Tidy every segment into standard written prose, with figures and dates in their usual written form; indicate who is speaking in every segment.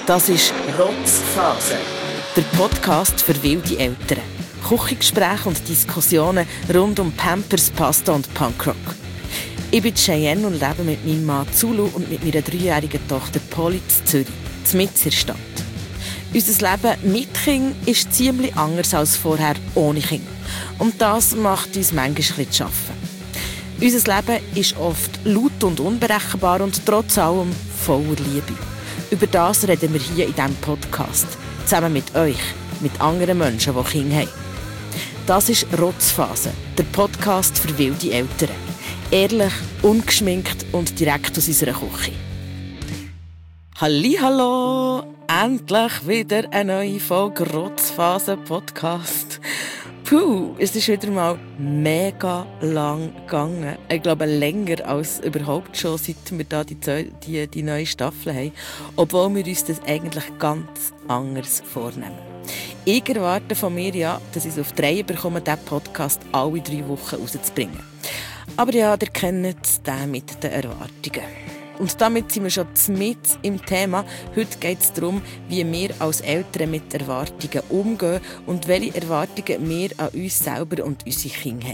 Speaker 1: Das ist «Rotzphase», der Podcast für wilde Eltern. Küchengespräche und Diskussionen rund um Pampers, Pasta und Punkrock. Ich bin Cheyenne und lebe mit meinem Mann Zulu und mit meiner 3-jährigen Tochter Polly in Zürich, mitten in der Stadt. Unser Leben mit Kind ist ziemlich anders als vorher ohne Kind. Und das macht uns manchmal ein bisschen zu arbeiten. Unser Leben ist oft laut und unberechenbar und trotz allem voller Liebe. Über das reden wir hier in diesem Podcast. Zusammen mit euch, mit anderen Menschen, die Kinder haben. Das ist «Rotzphase», der Podcast für wilde Eltern. Ehrlich, ungeschminkt und direkt aus unserer Küche. Hallihallo! Endlich wieder eine neue Folge «Rotzphase-Podcast». Puh, es ist wieder mal mega lang gegangen. Ich glaube, länger als überhaupt schon, seit wir da die neue Staffel haben. Obwohl wir uns das eigentlich ganz anders vornehmen. Ich erwarte von mir ja, dass ich es auf die Reihe bekomme, diesen Podcast alle 3 Wochen rauszubringen. Aber ja, ihr kennt den mit den Erwartungen. Und damit sind wir schon mitten im Thema. Heute geht es darum, wie wir als Eltern mit Erwartungen umgehen und welche Erwartungen wir an uns selber und unsere Kinder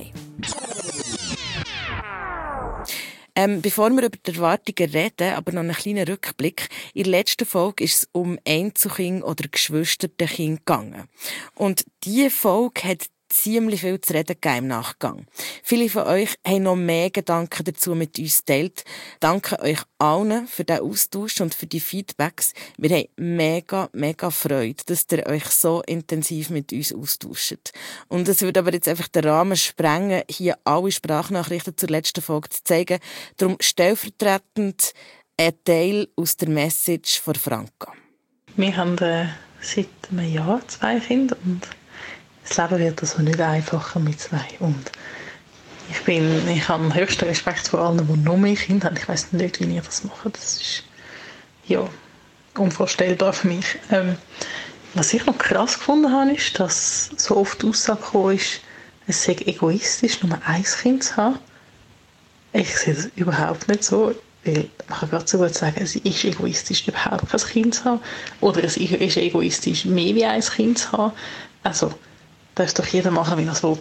Speaker 1: haben. Bevor wir über die Erwartungen reden, aber noch einen kleinen Rückblick. In der letzten Folge ist es um Einzelkinder oder Geschwisterkinder gegangen. Und diese Folge hat ziemlich viel zu reden gegeben im Nachgang. Viele von euch haben noch mehr Gedanken dazu mit uns geteilt. Danke euch allen für den Austausch und für die Feedbacks. Wir haben mega Freude, dass ihr euch so intensiv mit uns austauscht. Und es würde aber jetzt einfach den Rahmen sprengen, hier alle Sprachnachrichten zur letzten Folge zu zeigen. Darum stellvertretend ein Teil aus der Message von Franka.
Speaker 2: Wir haben seit einem Jahr 2 Kinder und das Leben wird also nicht einfacher mit 2. Und ich habe höchsten Respekt vor allen, die noch mehr Kinder haben. Ich weiss nicht, wie ihr das macht. Das ist ja unvorstellbar für mich. Was ich noch krass gefunden habe, ist, dass so oft die Aussage gekommen ist, es sei egoistisch, nur ein Kind zu haben. Ich sehe das überhaupt nicht so. Weil man kann gerade so gut sagen, es ist egoistisch, überhaupt kein Kind zu haben. Oder es ist egoistisch, mehr wie ein Kind zu haben. Also, darf doch jeder machen, wie er es will.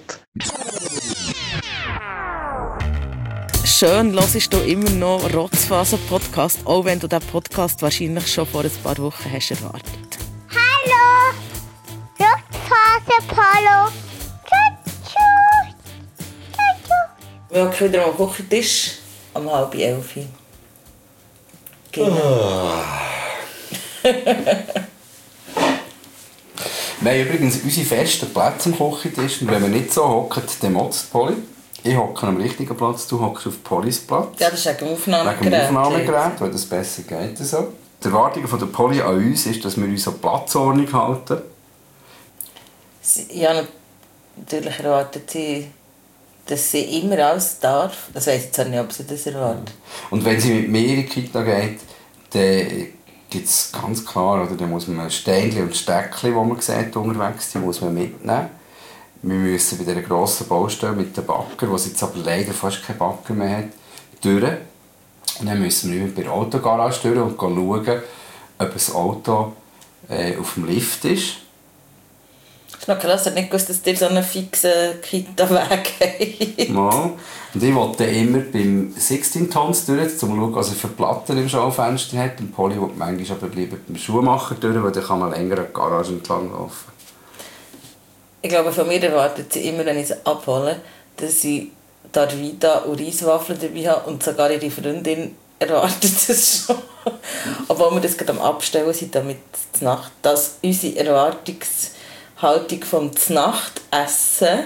Speaker 1: Schön, hörst du immer noch «Rotzphase-Podcast», auch wenn du diesen Podcast wahrscheinlich schon vor ein paar Wochen hast erwartet.
Speaker 3: Hallo! Rotzphase, Polo! Tschüss!
Speaker 1: Wir hocken wieder am Küchentisch um 10:30. Genau.
Speaker 4: Wir haben übrigens unsere festen Plätze am Küchentisch. Und wenn wir nicht so hocken, dann motzt Polly. Ich hocke am richtigen Platz, du hockst auf Pollys Platz.
Speaker 1: Ja, das ist wegen dem Aufnahmegerät.
Speaker 4: Wegen dem Aufnahmegerät, weil das besser geht. So. Die Erwartung von der Polly an uns ist, dass wir uns an Platzordnung halten.
Speaker 1: Ja, natürlich erwartet sie, dass sie immer alles darf. Das weiss ich zwar nicht, ob sie das erwartet.
Speaker 4: Und wenn sie mit mir in die Kita geht, dann gibt es ganz klar, oder dann muss man Steinchen und Steckchen, die man sieht unterwegs, die muss man mitnehmen. Wir müssen bei dieser grossen Baustelle mit dem Bagger, wo es jetzt aber leider fast keinen Bagger mehr hat, durch. Und dann müssen wir bei der Autogarage durch und schauen, ob das Auto auf dem Lift ist.
Speaker 1: Das ist noch krass, ich habe nicht gewusst, dass dir so einen fixen Kita-Weg habt.
Speaker 4: Ja. Und ich wollte immer beim 16 Tons durch, um zu schauen, was er für Platten im Schaufenster hat. Und Polly will manchmal aber lieber beim Schuhmacher durch, weil dann kann man länger an die Garage entlang laufen.
Speaker 1: Ich glaube, von mir erwartet sie immer, wenn ich sie abhole, dass ich Darvida und Reiswaffeln dabei habe und sogar ihre Freundin erwartet das schon. Obwohl wir das gerade am Abstellen sind, damit die Nacht, dass unsere Erwartungshaltung vom Znachtessen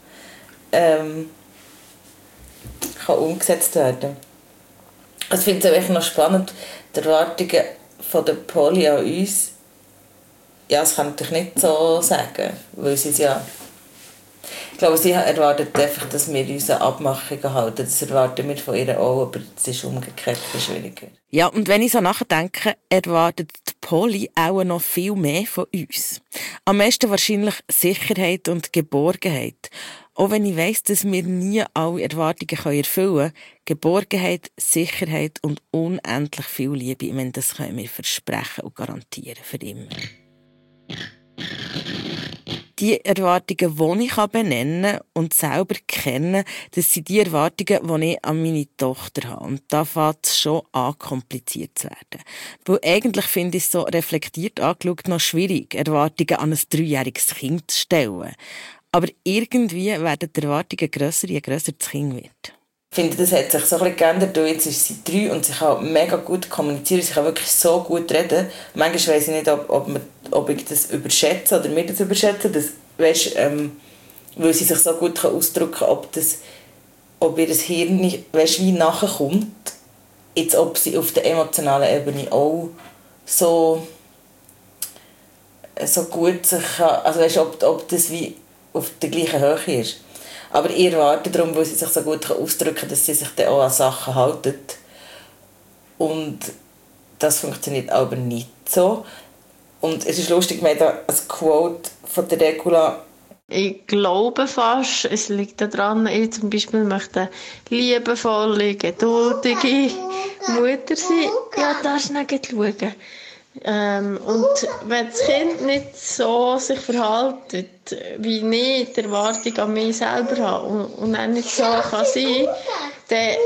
Speaker 1: kann umgesetzt werden. Also ich finde es auch noch spannend, die Erwartungen von der Polly an uns. Ja, das kann ich natürlich nicht so sagen, weil sie es ja... Ich glaube, sie erwartet einfach, dass wir unsere Abmachungen halten. Das erwarten wir von ihr auch, aber es ist umgekehrt schwieriger. Ja, und wenn ich so nachdenke, erwartet die Polly auch noch viel mehr von uns. Am meisten wahrscheinlich Sicherheit und Geborgenheit. Auch wenn ich weiss, dass wir nie alle Erwartungen erfüllen können, Geborgenheit, Sicherheit und unendlich viel Liebe, ich meine, das können wir versprechen und garantieren für immer. Die Erwartungen, die ich benennen und selber kenne, das sind die Erwartungen, die ich an meine Tochter habe. Und da fängt es schon an, kompliziert zu werden. Weil eigentlich finde ich es so reflektiert angeschaut noch schwierig, Erwartungen an ein 3-jähriges Kind zu stellen. Aber irgendwie werden die Erwartungen grösser, je grösser das Kind wird. Ich finde, das hat sich so ein bisschen geändert. Jetzt ist sie 3 und sie kann mega gut kommunizieren. Sie kann wirklich so gut reden. Manchmal weiss ich nicht, ob ich das überschätze oder wir das überschätzen. Das, weißt, weil sie sich so gut ausdrücken kann, ob ihr das Hirn weißt, wie nachkommt. Jetzt, ob sie auf der emotionalen Ebene auch so gut sich kann. Also weißt, ob das wie auf der gleichen Höhe ist. Aber ich erwarte darum, weil sie sich so gut ausdrücken kann, dass sie sich dann auch an Sachen halten. Und das funktioniert aber nicht so. Und es ist lustig, wir haben da ein Quote von der Regula.
Speaker 2: Ich glaube fast, es liegt daran, ich zum Beispiel möchte eine liebevolle, geduldige Mutter sein. Ja, da ist nicht schauen. Und wenn das Kind nicht so sich verhält, wie ich die Erwartung an mich selber habe und auch nicht so kann sein, dann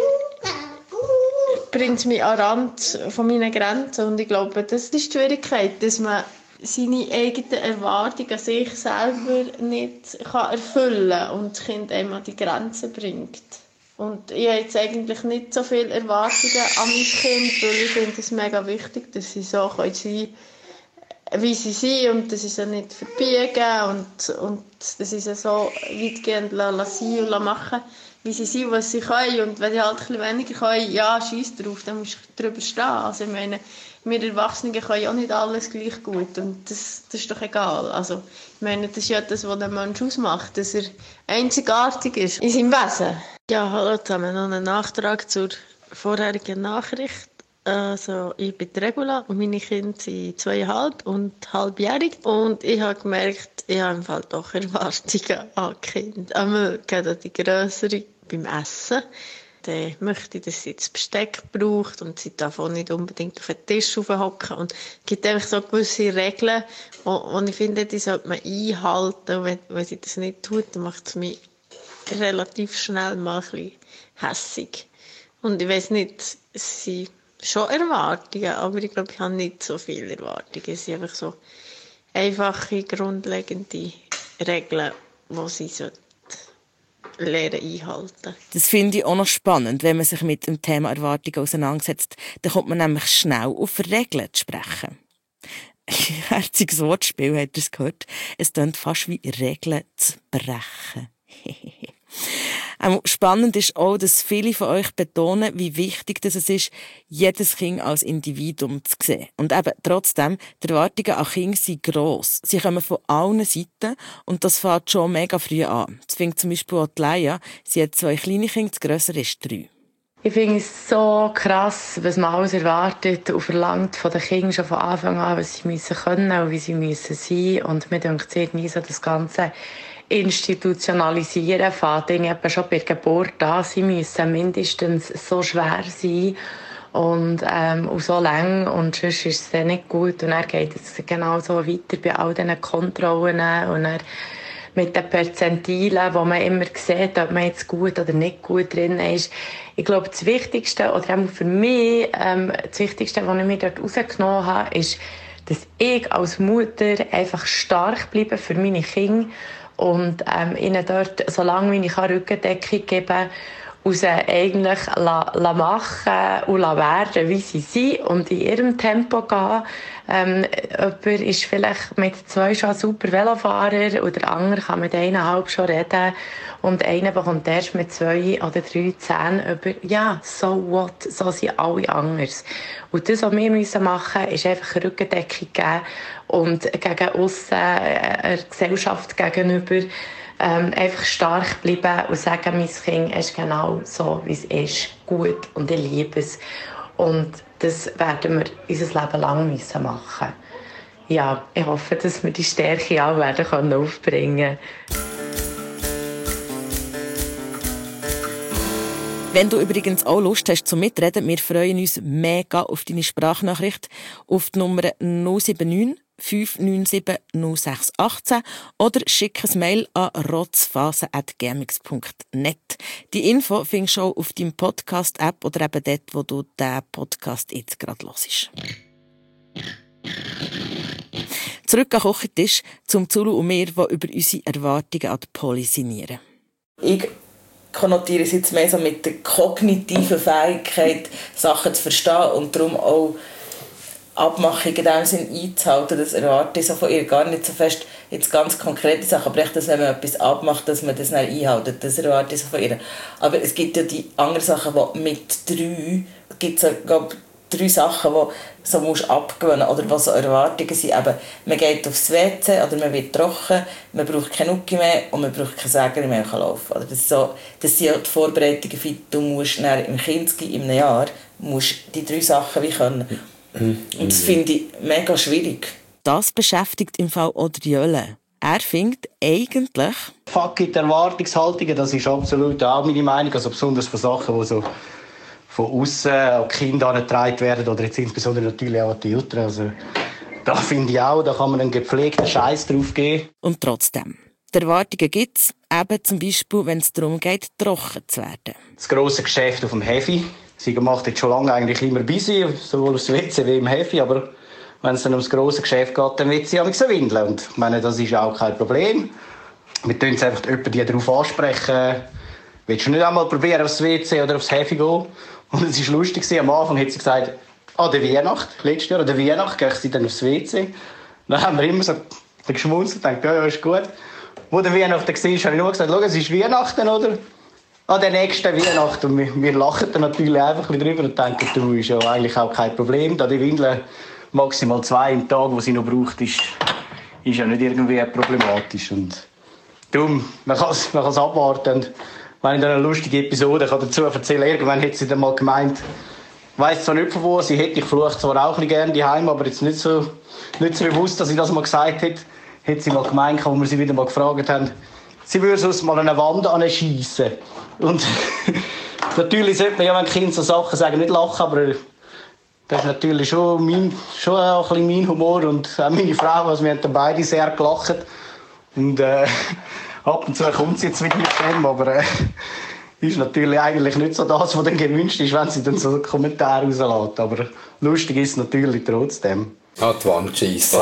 Speaker 2: bringt es mich an den Rand von meinen Grenzen. Und ich glaube, das ist die Schwierigkeit, dass man seine eigenen Erwartungen an sich selber nicht erfüllen kann und das Kind einem an die Grenzen bringt. Und ich habe jetzt eigentlich nicht so viele Erwartungen an mein Kind, weil ich finde es mega wichtig, dass sie so sein können, wie sie sind und dass sie sie nicht verbiegen und dass sie sie so weitgehend sein und machen, wie sie sind, was sie können. Und wenn sie halt ein bisschen weniger können, ja, scheiss drauf, dann musst du drüber stehen. Also ich meine, wir Erwachsenen können auch nicht alles gleich gut und das ist doch egal. Also ich meine, das ist ja das, was ein Mensch ausmacht, dass er einzigartig ist in seinem Wesen. Ja, hallo zusammen, noch einen Nachtrag zur vorherigen Nachricht. Also, ich bin Regula und meine Kinder sind 2,5 und halbjährig. Und ich habe gemerkt, ich habe im Fall doch Erwartungen an die Kinder. Einmal gerade die grössere beim Essen. Dann möchte ich, dass sie das Besteck braucht und sie darf auch nicht unbedingt auf den Tisch hocken. Und es gibt einfach so gewisse Regeln, und ich finde, die sollte man einhalten. Und wenn sie das nicht tut, dann macht es mich relativ schnell mal ein bisschen hässig. Und ich weiss nicht, es sind schon Erwartungen, aber ich glaube, ich habe nicht so viele Erwartungen. Es sind einfach so einfache, grundlegende Regeln, die sie lernen einhalten.
Speaker 1: Das finde ich auch noch spannend, wenn man sich mit dem Thema Erwartungen auseinandersetzt. Dann kommt man nämlich schnell auf Regeln zu sprechen. Ein herziges Wortspiel, habt ihr es gehört? Es klingt fast wie Regeln zu brechen. Spannend ist auch, dass viele von euch betonen, wie wichtig es ist, jedes Kind als Individuum zu sehen. Und eben trotzdem, die Erwartungen an Kinder sind gross. Sie kommen von allen Seiten und das fängt schon mega früh an. Das fängt zum Beispiel auch die Leia. Sie hat 2 kleine Kinder, das grössere ist 3.
Speaker 2: Ich finde es so krass, was man alles erwartet und verlangt von den Kindern schon von Anfang an, was sie müssen können und wie sie müssen sein. Und mir denkt irgendwie so, das Ganze institutionalisieren fängt eben schon bei der Geburt an. Sie müssen mindestens so schwer sein und so lang und sonst ist es dann nicht gut. Und dann geht es genau so weiter bei all diesen Kontrollen und dann mit den Perzentilen, wo man immer sieht, ob man jetzt gut oder nicht gut drin ist. Ich glaube, das Wichtigste, oder auch für mich, das Wichtigste, was ich mir dort rausgenommen habe, ist, dass ich als Mutter einfach stark bleibe für meine Kinder und ihnen dort, solange wie ich Rückendeckung geben und sie eigentlich machen und werden, wie sie sind und in ihrem Tempo gehen. Jemand ist vielleicht mit 2 schon ein super Velofahrer und der andere kann mit 1,5 schon reden und einer bekommt erst mit 2 oder 3 Zähnen über. Ja, so what, so sind alle anders. Und das, was wir machen müssen, ist einfach eine Rückendeckung geben und gegen aussen einer Gesellschaft gegenüber einfach stark bleiben und sagen, mein Kind ist genau so, wie es ist, gut und ich liebe es. Und das werden wir unser Leben lang müssen machen. Ja, ich hoffe, dass wir die Stärke auch werden aufbringen können.
Speaker 1: Wenn du übrigens auch Lust hast zum Mitreden, wir freuen uns mega auf deine Sprachnachricht auf die Nummer 079 597 0618 oder schick ein Mail an rotzphase@gmx.net. Die Info findest du auch auf deinem Podcast-App oder eben dort, wo du diesen Podcast jetzt gerade hörst. Zurück an den Küchentisch zum Zulu und mir, die über unsere Erwartungen an die Polly sinnieren. Ich konnotiere es jetzt mehr so mit der kognitiven Fähigkeit, Sachen zu verstehen und darum auch Abmachungen in dem Sinn einzuhalten. Das erwarte ich so von ihr gar nicht so fest, jetzt ganz konkrete Sachen, aber echt, dass wenn man etwas abmacht, dass man das dann einhält. Das erwarte ich so von ihr. Aber es gibt ja die anderen Sachen, die mit 3, gibt es glaube 3 Sachen, die so musst abgewöhnen oder was so Erwartungen sind. Eben, man geht aufs WC oder man wird trocken, man braucht keine Nuki mehr und man braucht keine Säger mehr laufen. Oder das sind ja die Vorbereitungen für du musst im Kindesgym in einem Jahr musst die 3 Sachen wie können. Und das finde ich mega schwierig. Das beschäftigt im Fall auch Jölle. Er findet eigentlich...
Speaker 5: Fuck it, Erwartungshaltungen, das ist absolut auch meine Meinung. Also besonders von Sachen, die so von außen an die Kinder herangetragen werden oder jetzt insbesondere natürlich auch an die Eltern. Also, da finde ich auch, da kann man einen gepflegten Scheiß drauf geben.
Speaker 1: Und trotzdem, die Erwartungen gibt es, eben zum Beispiel, wenn es darum geht, trocken zu werden.
Speaker 5: Das grosse Geschäft auf dem Heavy. Sie macht jetzt schon lange eigentlich immer busy, sowohl aufs WC wie im Heavy, aber wenn es dann ums grosse Geschäft geht, dann wird sie auch so windeln. Und ich meine, das ist auch kein Problem. Wir tun es einfach jemanden darauf ansprechen. Willst du nicht einmal probieren, aufs WC oder aufs Heavy gehen? Und es war lustig, am Anfang hat sie gesagt, an der Weihnacht, letztes Jahr an der Weihnacht, gehe ich dann aufs WC. Dann haben wir immer so geschmunzelt und gedacht, ja, ist gut. Wo der Weihnachten war, habe ich nur gesagt, schau, es ist Weihnachten, oder? An der nächsten Weihnacht. Und wir lachen dann natürlich einfach ein bisschen drüber und denken, du, ist ja eigentlich auch kein Problem. Da die Windeln maximal 2 im Tag, die sie noch braucht, ist ja nicht irgendwie problematisch. Und darum, man kann es abwarten. Und wenn ich dann eine lustige Episode dazu erzählen kann, irgendwann hat sie dann mal gemeint, ich weiss zwar nicht von wo, sie hätte ich flucht zwar auch ein bisschen gerne daheim, aber jetzt nicht so bewusst, dass sie das mal gesagt hat, hat sie mal gemeint, als wir sie wieder mal gefragt haben, sie würde sonst mal an eine Wand anschiessen. Und natürlich sollte man ja, wenn Kinder so Sachen sagen, nicht lachen, aber das ist natürlich schon auch ein bisschen mein Humor und auch meine Frau, also wir haben dann beide sehr gelacht. Und ab und zu kommt sie jetzt mit mir zusammen, aber ist natürlich eigentlich nicht so das, was dann gewünscht ist, wenn sie dann so einen Kommentar rauslässt. Aber lustig ist es natürlich trotzdem.
Speaker 4: Ah, die Wand schiessen.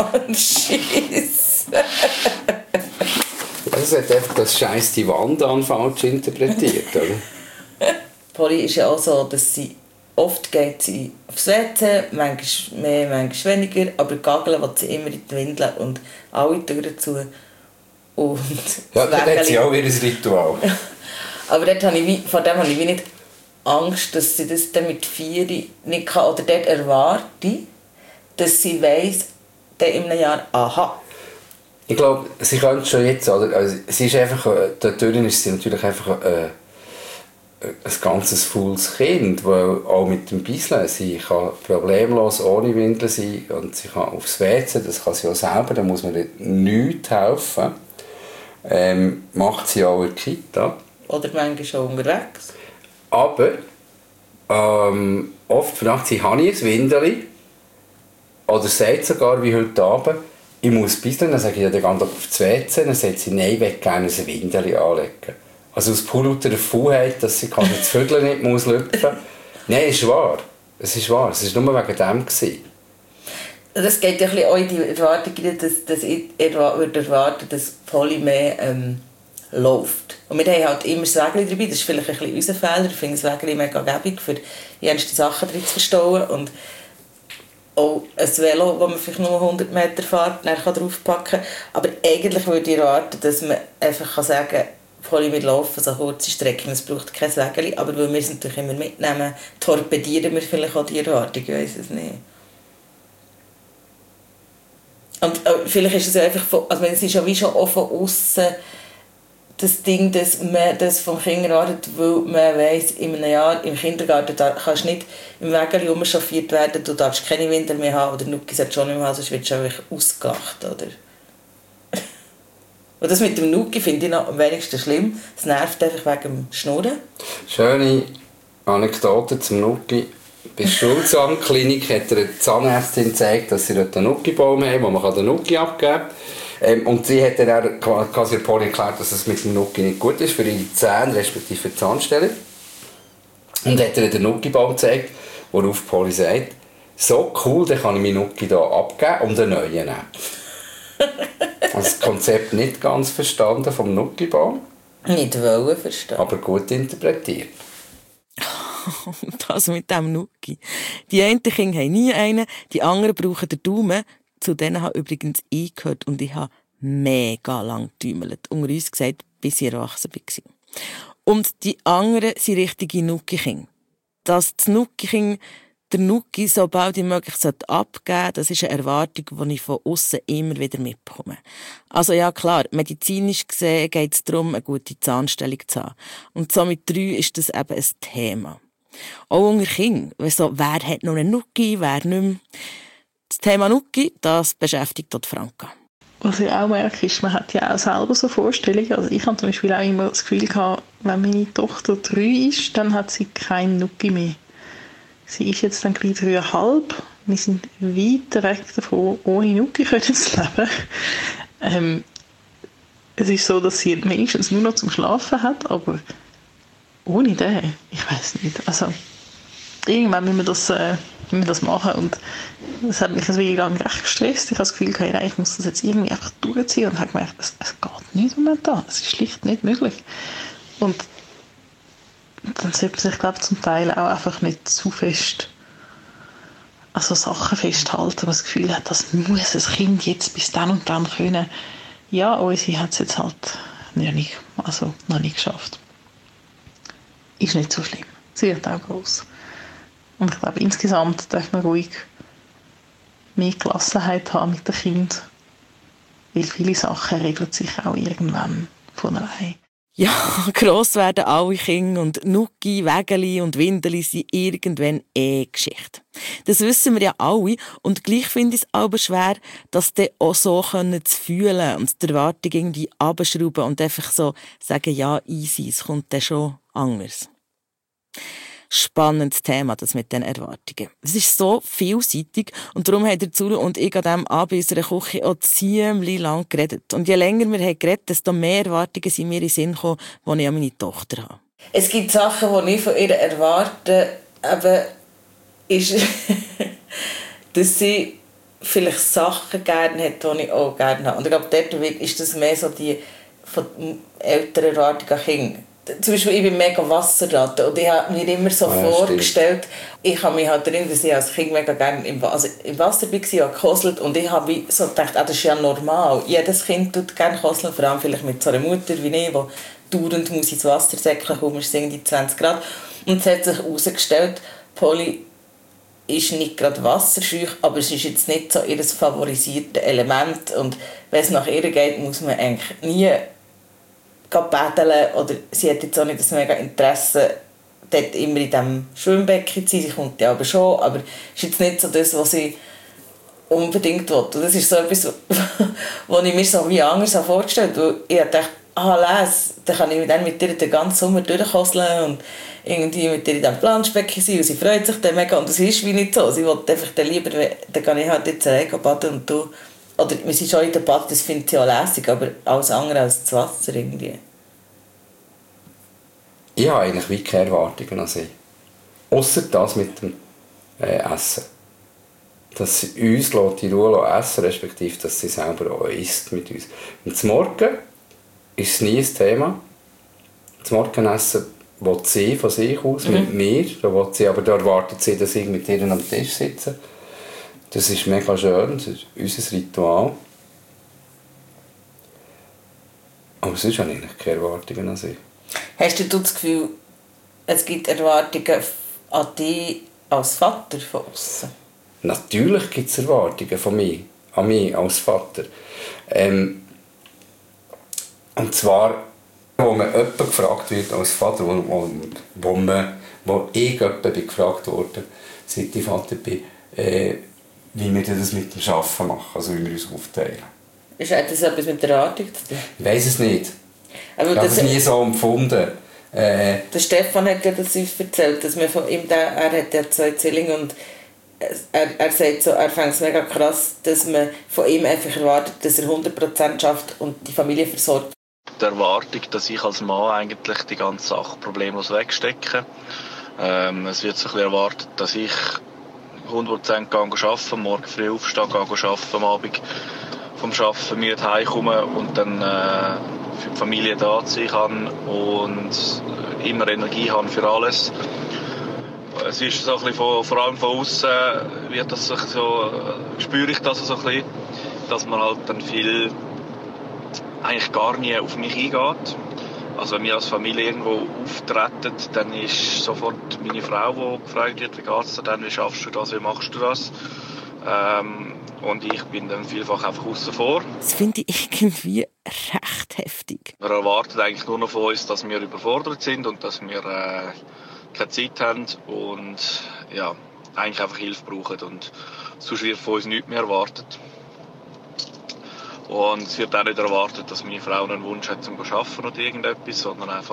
Speaker 4: Also hat einfach das Scheiß die Wand an falsch interpretiert, oder?
Speaker 1: Polly ist ja auch so, dass sie oft geht sie aufs WC, manchmal mehr, manchmal weniger, aber gageln will sie immer in die Windeln und alle Türen zu. Und
Speaker 4: ja, dann hat sie auch ihr Ritual.
Speaker 1: Aber vor dem habe ich nicht Angst, dass sie das dann mit 4 nicht kann. Oder dort erwarte, dass sie weiss, dann in einem Jahr, aha.
Speaker 4: Ich glaube, sie könnte schon jetzt, oder? Also, sie ist einfach, dadurch ist sie natürlich einfach ein ganzes faules Kind, weil auch mit dem Bisseln, sie kann problemlos ohne Windeln sein und sie kann aufs WC, das kann sie auch selber, da muss man nichts helfen. Macht sie auch in der Kita.
Speaker 1: Oder manchmal schon unterwegs.
Speaker 4: Aber oft fragt sie, habe ich ein Windeli? Oder sagt sogar, wie heute Abend, ich muss bisseln. Dann sage ich, ja, dann geh doch aufs WC. Dann sagt sie, nein, ich will gerne ein Windeli anlegen. Also aus pur lauter Faulheit, dass sie das Vögel nicht muss lüpfen muss. Nein, es ist wahr. Es ist wahr. Es war nur wegen dem.
Speaker 1: Das geht ja auch in die Erwartung, dass ich erwarte, dass Polly mehr läuft. Und wir haben halt immer das Wägeli dabei. Das ist vielleicht ein bisschen unser Fehler. Ich finde das Wägeli mega gäbig, für die ernsten Sachen drin zu verstauen. Und auch ein Velo, das man vielleicht nur 100 Meter fährt, draufpacken kann. Aber eigentlich würde ich erwarten, dass man einfach sagen kann, Polly, wir laufen so kurze Strecken, es braucht kein Wägeli. Aber weil wir es natürlich immer mitnehmen, torpedieren wir vielleicht auch die Erwartung, ich weiss es nicht. Und vielleicht ist es ja einfach also es ist ja wie schon auch von aussen das Ding, dass man das vom Kind erwartet, weil man weiss, in einem Jahr im Kindergarten kannst du nicht im Wägeli umchauffiert werden, du darfst keine Windeln mehr haben oder Nuki hat schon nicht mehr haben, sonst wirst du einfach ausgelacht, oder? Und das mit dem Nuki finde ich noch am wenigsten schlimm. Es nervt einfach wegen dem Schnurren.
Speaker 4: Schöne Anekdote zum Nuki. Bei der Schulzahnklinik hat eine Zahnärztin gezeigt, dass sie dort einen Nuki-Baum haben, wo man den Nuki abgeben kann. Und sie hat dann quasi der Polly erklärt, dass es mit dem Nuki nicht gut ist für ihre Zähne, respektive für die Zahnstelle. Und hat ihr den Nuki-Baum gezeigt, worauf Polly sagt, so cool, dann kann ich meinen Nuki hier abgeben und einen neuen nehmen. Also das Konzept nicht ganz verstanden vom Nuki-Baum.
Speaker 1: Nicht wollen verstehen.
Speaker 4: Aber gut interpretiert.
Speaker 1: Das mit dem Nuki. Die einen Kinder haben nie einen, die anderen brauchen den Daumen. Zu denen habe übrigens ich gehört und ich habe mega lang getümmelt. Unter uns gesagt, bis ich erwachsen war. Und die anderen sind richtige Nuki-Kinder. Dass das Nuki-Kind der Nuki so bald wie möglich abgeben sollte, das ist eine Erwartung, die ich von außen immer wieder mitbekomme. Also ja klar, medizinisch gesehen geht es darum, eine gute Zahnstellung zu haben. Und so mit 3 ist das eben ein Thema. Auch unter Kindern. Also, wer hat noch einen Nuki, wer nicht mehr. Das Thema Nuki, das beschäftigt dort Franka.
Speaker 2: Was ich auch merke, ist, man hat ja auch selber so Vorstellungen. Also ich habe zum Beispiel auch immer das Gefühl gehabt, wenn meine Tochter 3 ist, dann hat sie keinen Nuki mehr. Sie ist jetzt dann gleich 3,5. Wir sind weit weg davon, ohne Nuki zu leben. Es ist so, dass sie wenigstens nur noch zum Schlafen hat, aber ohne den, ich weiß nicht. Also irgendwann müssen wir das machen und das hat mich wirklich lange recht gestresst. Ich habe das Gefühl, hey, ich muss das jetzt irgendwie einfach durchziehen und habe gemerkt, es geht nicht momentan. Es ist schlicht nicht möglich. Und dann sollte man sich, glaube ich, zum Teil auch einfach nicht zu fest an so Sachen festhalten, wo man das Gefühl hat, das muss ein Kind jetzt bis dann und dann können. Ja, unsere hat es jetzt halt noch nicht geschafft. Ist nicht so schlimm. Sie wird auch gross. Und ich glaube, insgesamt darf man ruhig mehr Gelassenheit haben mit den Kindern, weil viele Sachen regeln sich auch irgendwann von allein.
Speaker 1: Ja, gross werden alle Kinder und Nuki, Wägeli und Windeli sind irgendwann Geschichte. Das wissen wir ja alle und gleich finde ich es aber schwer, das dann auch so zu fühlen und die Erwartung irgendwie runterschrauben und einfach so sagen, ja, easy, es kommt dann schon anders. Spannendes Thema, das mit den Erwartungen. Es ist so vielseitig und darum haben der Zulu und ich an diesem Abend in unserer Küche auch ziemlich lang geredet. Und je länger wir haben geredet, desto mehr Erwartungen sind mir in den Sinn gekommen, die ich an meine Tochter habe. Es gibt Sachen, die ich von ihr erwarte, aber ist, dass sie vielleicht Sachen gerne hat, die ich auch gerne habe. Und ich glaube, dort ist das mehr so die von älteren Erwartungen an Kinder. Zum Beispiel, ich bin mega Wasserratte und ich habe mir immer so vorgestellt, ich habe mich halt erinnert, dass ich als Kind mega gerne im Wasser war und gekosselt und ich habe so gedacht, das ist ja normal. Jedes Kind tut gerne koseln, vor allem vielleicht mit so einer Mutter wie ich, die dauernd muss ins Wasser säckeln, es ist irgendwie 20 Grad. Und es hat sich herausgestellt, Polly ist nicht gerade wasserscheu, aber es ist jetzt nicht so ihr favorisiertes Element und wenn es nach ihr geht, muss man eigentlich nie paddeln oder sie hat jetzt auch nicht das mega Interesse, dort immer in diesem Schwimmbecken zu sein. Sie kommt ja aber schon, aber es ist jetzt nicht so das, was sie unbedingt will. Und das ist so etwas, was ich mir so wie anders vorgestellt habe. Ich dachte, dann kann ich dann mit ihr den ganzen Sommer durchkoseln und irgendwie mit ihr in diesem Planschbecken sein und sie freut sich dann mega. Und das ist wie nicht so. Sie will einfach dann lieber, dann kann ich halt jetzt rein baden und du. Oder wir sind schon in der Bad, das findet sie auch lässig, aber alles andere als das Wasser irgendwie.
Speaker 4: Ich habe eigentlich wie keine Erwartungen an sie. Ausser das mit dem Essen. Dass sie uns in Ruhe essen, respektive dass sie selber auch isst mit uns. Und zum Morgen ist es nie ein Thema. Das Morgenessen will sie von sich aus, mit mir. Da erwartet sie, dass ich mit ihr am Tisch sitze. Das ist mega schön, das ist unser Ritual. Aber sonst habe ich eigentlich keine Erwartungen an sie.
Speaker 1: Hast du das Gefühl, es gibt Erwartungen an dich als Vater von außen?
Speaker 4: Natürlich gibt es Erwartungen an mich als Vater. Und zwar, wo man jemand gefragt wird als Vater, wo ich gefragt wurde, seit ich Vater bin, wie wir das mit dem Arbeiten machen, also wie wir uns aufteilen.
Speaker 1: Hat das etwas mit der Erwartung zu tun?
Speaker 4: Ich weiss es nicht.
Speaker 1: Aber
Speaker 4: ich habe es nie so empfunden.
Speaker 1: Der Stefan hat ja das uns erzählt, dass man von ihm, er hat ja 2 Zwillinge und er sagt so, er fängt es mega krass, dass man von ihm einfach erwartet, dass er 100% schafft und die Familie versorgt.
Speaker 6: Die Erwartung, dass ich als Mann eigentlich die ganze Sache problemlos wegstecke. Es wird so ein bisschen erwartet, dass ich 100% arbeiten, morgen früh aufstehen, arbeiten, am Abend vom Arbeiten mir heimkomme und dann für die Familie da sein kann und immer Energie habe für alles. Es ist so ein bisschen vor allem von außen wird das so, spüre ich das so ein bisschen, dass man halt dann viel eigentlich gar nie auf mich eingeht. Also wenn wir als Familie irgendwo auftreten, dann ist sofort meine Frau, die gefragt wird, wie geht's dir denn, wie schaffst du das, wie machst du das? Und ich bin dann vielfach einfach außen vor.
Speaker 1: Das finde ich irgendwie recht heftig.
Speaker 6: Man erwartet eigentlich nur noch von uns, dass wir überfordert sind und dass wir keine Zeit haben und ja, eigentlich einfach Hilfe brauchen. Und sonst wird von uns nichts mehr erwartet. Und es wird auch nicht erwartet, dass meine Frau einen Wunsch hat, zum zu arbeiten oder irgendetwas, sondern einfach,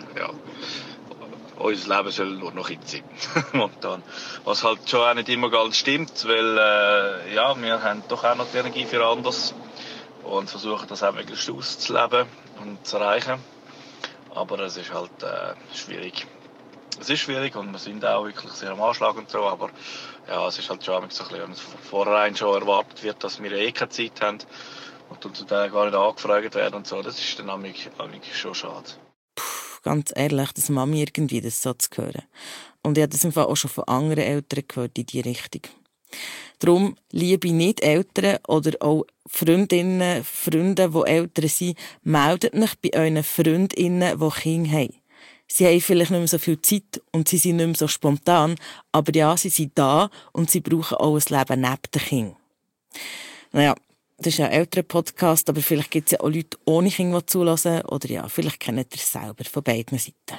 Speaker 6: unser Leben soll nur noch in sein, momentan. Was halt schon auch nicht immer ganz stimmt, weil, wir haben doch auch noch die Energie für anders und versuchen das auch möglichst auszuleben und zu erreichen. Aber es ist halt schwierig. Es ist schwierig und wir sind auch wirklich sehr am Anschlag und so, aber ja, es ist halt schon so ein bisschen, wenn es vornherein schon erwartet wird, dass wir keine Zeit haben und zu denen gar nicht angefragt werden und so, das ist dann schon schade.
Speaker 1: Ganz ehrlich, dass Mami irgendwie das so zu hören. Und ich habe das im Fall auch schon von anderen Eltern gehört in diese Richtung. Darum, liebe Nicht-Eltern oder auch Freundinnen, Freunde, die Eltern sind, meldet euch bei euren Freundinnen, die Kinder haben. Sie haben vielleicht nicht mehr so viel Zeit und sie sind nicht mehr so spontan, aber ja, sie sind da und sie brauchen auch ein Leben neben den Kindern. Naja, das ist ja ein älterer Podcast, aber vielleicht gibt es ja auch Leute ohne Kinder, die zuhören. Oder ja, vielleicht kennt ihr es selber von beiden Seiten.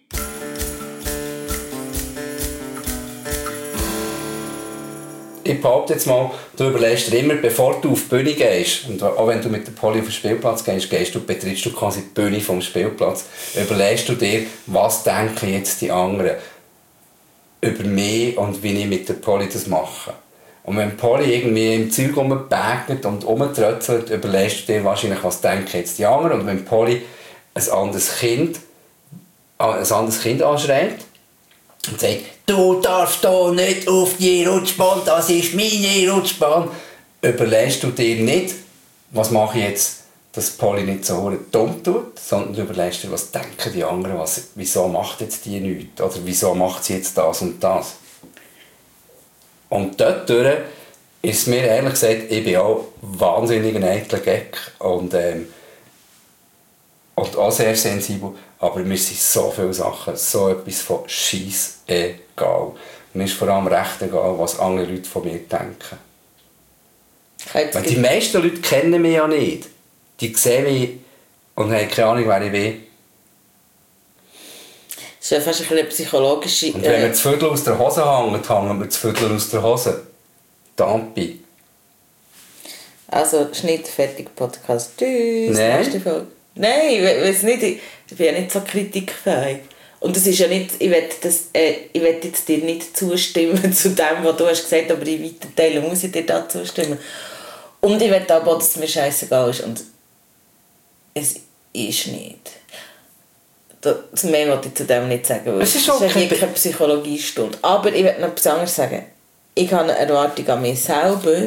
Speaker 4: Ich behaupte jetzt mal, du überlegst dir immer, bevor du auf die Bühne gehst, und auch wenn du mit der Polly auf den Spielplatz gehst, betrittst du quasi die Bühne vom Spielplatz, überlegst du dir, was denken jetzt die anderen über mich und wie ich mit der Polly das mache. Und wenn Polly irgendwie im Zeug rumbegnet und rumtrötzelt, überlegst du dir wahrscheinlich, was denken jetzt die anderen. Und wenn Polly ein anderes Kind anschreit und sagt, du darfst hier nicht auf die Rutschbahn, das ist meine Rutschbahn, überlegst du dir nicht, was mache ich jetzt, dass Polly nicht so dumm tut, sondern du überlegst dir, was denken die anderen, wieso macht jetzt die nichts oder wieso macht sie jetzt das und das. Und dort ist mir ehrlich gesagt, ich bin auch wahnsinnig ein eitler Gag und auch sehr sensibel, aber mir sind so viele Sachen, so etwas von scheissegal. Mir ist vor allem recht egal, was andere Leute von mir denken. Weil die meisten Leute kennen mich ja nicht. Die sehen mich und haben keine Ahnung, wer ich bin.
Speaker 1: Das ist ja fast eine psychologische...
Speaker 4: Und wenn wir das Viertel aus der Hose hängen, hängen wir das Viertel aus der Hose. Dampi.
Speaker 1: Also, Schnitt, fertig, Podcast. Tschüss,
Speaker 4: Nein.
Speaker 1: Nächste Folge. Nein, ich weiß nicht. Ich bin ja nicht so kritikfähig. Und das ist ja nicht... Ich will jetzt dir nicht zustimmen zu dem, was du hast gesagt, aber in weiten Teilen muss ich dir da zustimmen. Und ich will aber auch, dass es mir scheißegal ist. Und es ist nicht... Das mehr wollte ich zu dem nicht sagen, weil es ist keine Psychologiestunde. Aber ich will noch etwas anderes sagen. Ich habe eine Erwartung an mich selber,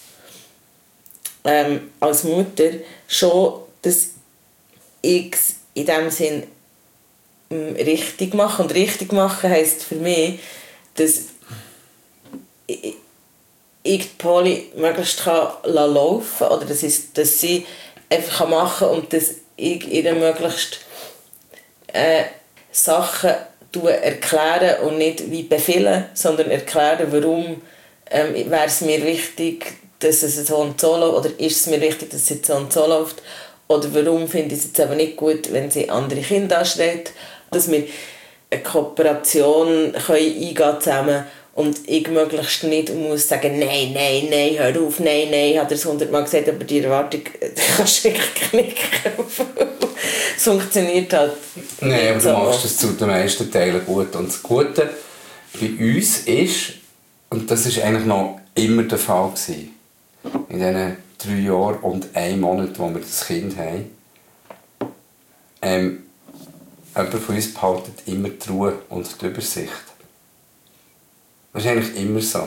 Speaker 1: als Mutter, schon, dass ich es in diesem Sinn richtig mache. Und richtig machen heisst für mich, dass ich die Polly möglichst laufen kann, oder dass sie einfach machen kann und dass ich ihr möglichst Sachen erklären und nicht wie befehlen, sondern erklären, warum wäre es mir wichtig, dass es so und so läuft, oder ist es mir wichtig, dass es jetzt so und so läuft, oder warum finde ich es jetzt aber nicht gut, wenn sie andere Kinder anschreit, dass wir eine Kooperation eingehen können und ich möglichst nicht muss sagen, nein, hör auf, nein, ich habe das 100-mal gesagt, aber die Erwartung kannst du eigentlich knicken. Es funktioniert halt.
Speaker 4: Nein, aber
Speaker 1: so.
Speaker 4: du machst es zu den meisten Teilen gut. Und das Gute bei uns ist, und das war eigentlich noch immer der Fall gewesen, in diesen 3 Jahren und 1 Monat, wo wir das Kind haben, jemand von uns behaltet immer die Ruhe und die Übersicht. Das ist eigentlich immer so.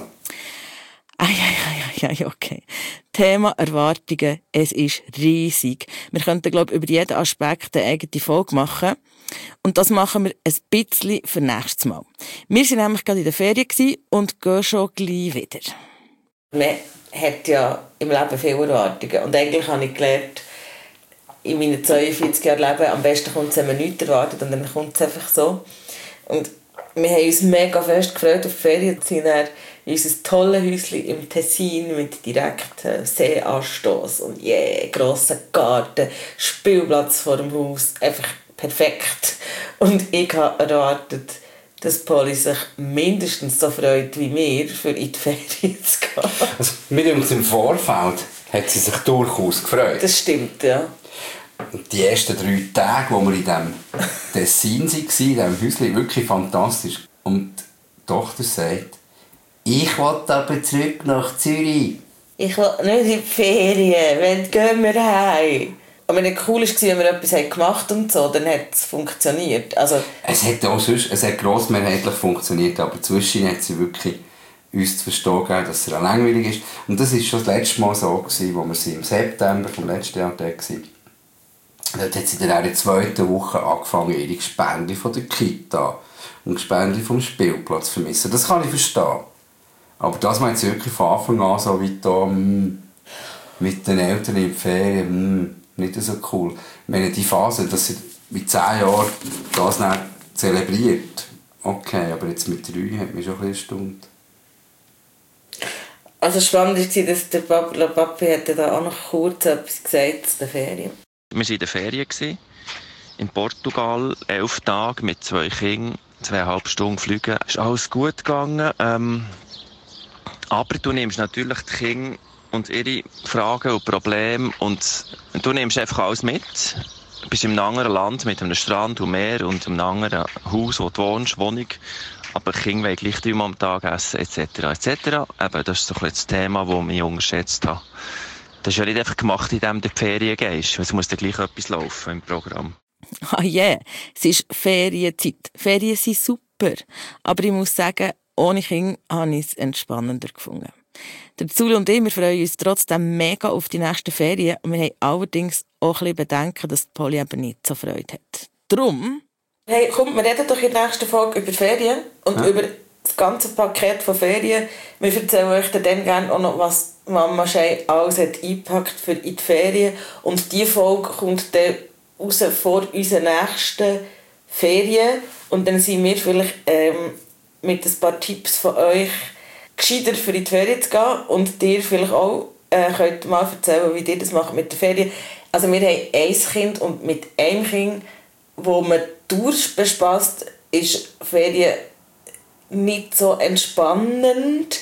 Speaker 1: Okay. Thema Erwartungen, es ist riesig. Wir könnten, glaube ich, über jeden Aspekt eine eigene Folge machen. Und das machen wir ein bisschen für nächstes Mal. Wir waren nämlich gerade in der Ferien und gehen schon gleich wieder. Man hat ja im Leben viele Erwartungen. Und eigentlich habe ich gelernt, in meinen 42 Jahren Leben, am besten kommt es, wenn man nichts erwartet, und dann kommt es einfach so. Und wir haben uns mega fest gefreut auf die Ferien. Wir sind dann in unser tolles Häuschen im Tessin mit direktem Seeanstoss und grosser Garten, Spielplatz vor dem Haus. Einfach perfekt. Und ich habe erwartet, dass Polly sich mindestens so freut wie wir, für in die Ferien zu gehen.
Speaker 4: Also, mit uns im Vorfeld hat sie sich durchaus gefreut.
Speaker 1: Das stimmt, ja.
Speaker 4: Und die ersten 3 Tage, wo wir in diesem Tessin waren, in diesem Häuschen, wirklich fantastisch. Und die Tochter sagt, ich will aber zurück nach Zürich.
Speaker 1: Ich will nicht in die Ferien, wenn gehen wir heim. Aber wenn es cool war, wenn wir etwas gemacht haben und so, dann hat es funktioniert. Also,
Speaker 4: es hat grossmehrheitlich funktioniert, aber zwischen hat sie wirklich uns zu verstehen gegeben, dass es auch langweilig ist. Und das war schon das letzte Mal so, gewesen, wo wir sie im September vom letzten Jahr da waren. Dort hat sie dann auch in der 2. Woche angefangen, ihre Gespende von der Kita und Gespende vom Spielplatz zu vermissen. Das kann ich verstehen. Aber das war jetzt wirklich von Anfang an so weit da, mit den Eltern in den Ferien, nicht so cool. Ich meine, die Phase, dass sie mit 10 Jahren das nicht zelebriert, okay, aber jetzt mit 3 hat mich schon ein bisschen erstaunt.
Speaker 1: Also spannend war, dass der Papi hat da auch noch kurz etwas gesagt zu den Ferien.
Speaker 7: Wir waren in den Ferien in Portugal, 11 Tage mit 2 Kindern, 2,5 Stunden fliegen. Es ist alles gut gegangen. Aber du nimmst natürlich die Kinder und ihre Fragen und Probleme und du nimmst einfach alles mit. Du bist in einem anderen Land mit einem Strand und Meer und einem anderen Haus, wo du wohnst, Wohnung. Aber die Kinder wollen gleich 3 Mal am Tag essen, etc. etc. Eben, das ist so ein bisschen das Thema, das ich unterschätzt habe. Das ist ja nicht einfach gemacht, indem du in die Ferien gehst. Es muss dann gleich etwas laufen im Programm.
Speaker 1: Ah yeah, es ist Ferienzeit. Ferien sind super. Aber ich muss sagen, ohne Kinder habe ich es entspannender gefunden. Der Zuli und ich, wir freuen uns trotzdem mega auf die nächsten Ferien. Und wir haben allerdings auch ein bisschen Bedenken, dass Polly eben nicht so Freude hat. Darum... Hey, komm, wir reden doch in der nächsten Folge über Ferien und über das ganze Paket von Ferien. Wir erzählen euch dann gerne auch noch, was Mama Schei alles hat eingepackt für in die Ferien. Und diese Folge kommt dann raus vor unseren nächsten Ferien. Und dann sind wir vielleicht mit ein paar Tipps von euch gescheiter für in die Ferien zu gehen. Und dir vielleicht auch könnt mal erzählen, wie ihr das macht mit den Ferien. Also wir haben ein Kind und mit einem Kind, wo man durchbespaßt, ist Ferien nicht so entspannend.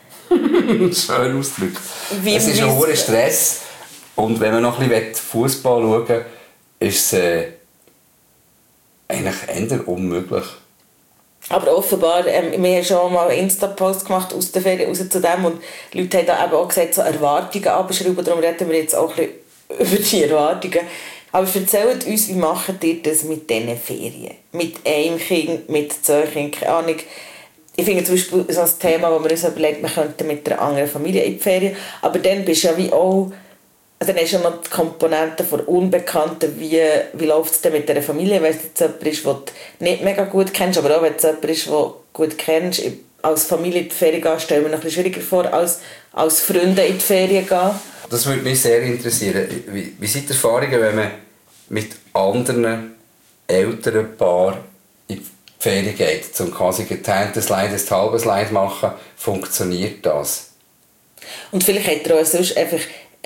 Speaker 4: Schön ausgedrückt. Es ist ein hoher Stress. Und wenn man noch ein bisschen Fußball schauen will, ist es eigentlich eher unmöglich.
Speaker 1: Aber offenbar, wir haben schon mal einen Insta-Post gemacht aus der Ferien raus zu dem und die Leute haben da eben auch gesagt, so Erwartungen abschreiben. Darum reden wir jetzt auch ein bisschen über die Erwartungen. Aber erzählt uns, wie macht ihr das mit diesen Ferien? Mit einem Kind, mit 2 Kindern, keine Ahnung. Ich finde zum Beispiel so ein Thema, wo man uns überlegt, man könnte mit einer anderen Familie in die Ferien. Aber dann bist du ja wie auch... Dann hast du ja noch die Komponenten von Unbekannten, wie läuft es denn mit dieser Familie, wenn es jetzt jemand ist, den du nicht mega gut kennst, aber auch wenn es jemand ist, den du gut kennst. Als Familie in die Ferien gehen, stellen wir noch ein bisschen schwieriger vor, als Freunde in die Ferien gehen.
Speaker 4: Das würde mich sehr interessieren. Wie sind die Erfahrungen, wenn man mit anderen älteren Paaren in die Ferien geht, zum quasi geteiltes Slide, ein halbes Slide machen? Funktioniert das?
Speaker 1: Und vielleicht hat er auch sonst einfach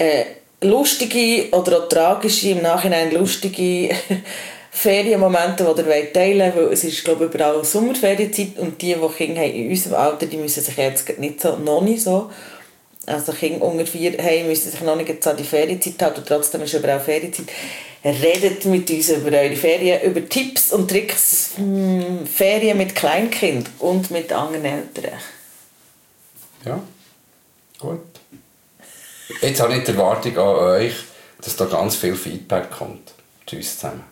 Speaker 1: lustige oder auch tragische, im Nachhinein lustige Ferienmomente, die ihr teilen wollt, weil es ist, glaube ich, überall Sommerferienzeit und die Kinder haben in unserem Alter, die müssen sich jetzt nicht so, noch nicht so Also Kinder unter 4 haben, müssen sich noch nicht jetzt an die Ferienzeit halten und trotzdem ist überall Ferienzeit. Redet mit uns über eure Ferien, über Tipps und Tricks, Ferien mit Kleinkind und mit anderen Eltern.
Speaker 4: Ja, gut. Jetzt habe ich die Erwartung an euch, dass da ganz viel Feedback kommt. Tschüss zusammen.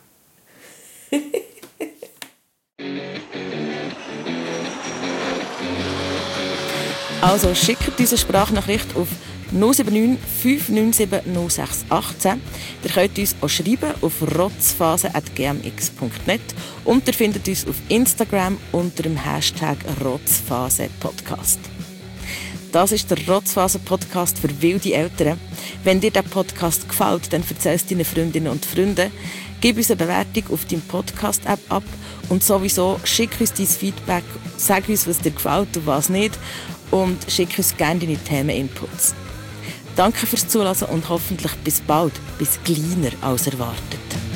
Speaker 1: Also schickt diese Sprachnachricht auf 079 597 0618. Ihr könnt uns auch schreiben auf rotzphase@gmx.net und ihr findet uns auf Instagram unter dem Hashtag Rotzphase-Podcast. Das ist der Rotzphase-Podcast für wilde Eltern. Wenn dir der Podcast gefällt, dann erzähl es deinen Freundinnen und Freunden. Gib uns eine Bewertung auf deinem Podcast-App ab und sowieso schick uns dein Feedback, sag uns, was dir gefällt und was nicht und schick uns gerne deine Themen-Inputs. Danke fürs Zuhören und hoffentlich bis bald, bis kleiner als erwartet.